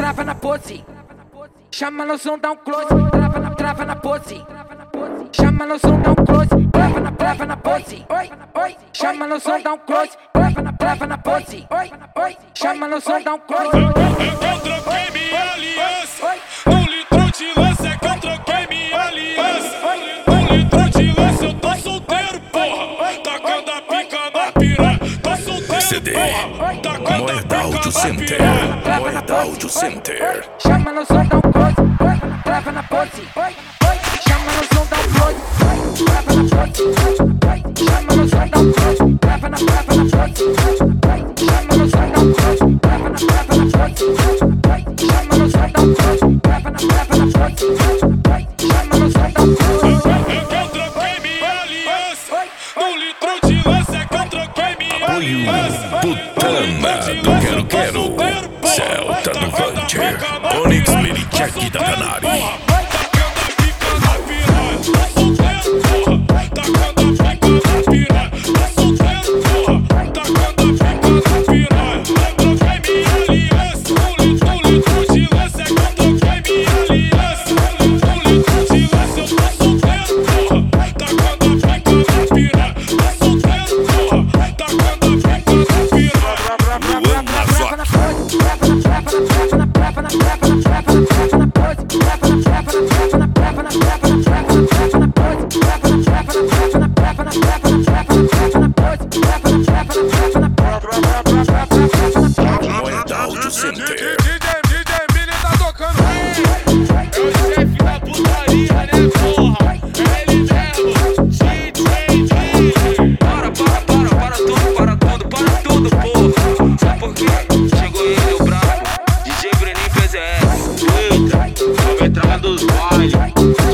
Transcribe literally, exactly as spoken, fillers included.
trava na pose. Chama no som, dá um close, trava na, trava na pose. Chama no som, dá um close, trava na, trava na pose. Oi, oi. Chama no som, dá um close, trava na, trava na pose. Oi, oi. Chama no som, dá um close. Eu, eu, eu troquei minha aliança. Um litro de lança é que eu troquei minha aliança. Um litro de lança, eu tô solteiro, porra. Tacando a pica na piranha. Tô solteiro, C D porra. Tacando a Moeda Audio pica na Center. piranha. Moeda Audio Center. Chama no som, dá um close, trava na pose. Chama no som, dá um close, trava na pose. Chama no som, dá um close, trava na, trava na pose. Chama no som, dá um close, trava na, trava na pose. Chama no som, dá um close, trava na, trava na pose. Chama no som, dá um close. Eu, eu troquei minha aliança. Um litro de lança é que eu troquei minha aliança. Putana do Quero Quero. Celta do Hunter. Onyx Minicheck da Canari. Moeda Audio Center. D J, D J Mini tá tocando. É o chefe da putaria, né, porra? É ele mesmo, D J. Para, para, para, para tudo, para tudo, para tudo, porra. Sabe por quê? Chegou ele, o brabo, D J Breninho P Z S. Eita, nova entrada dos bailes.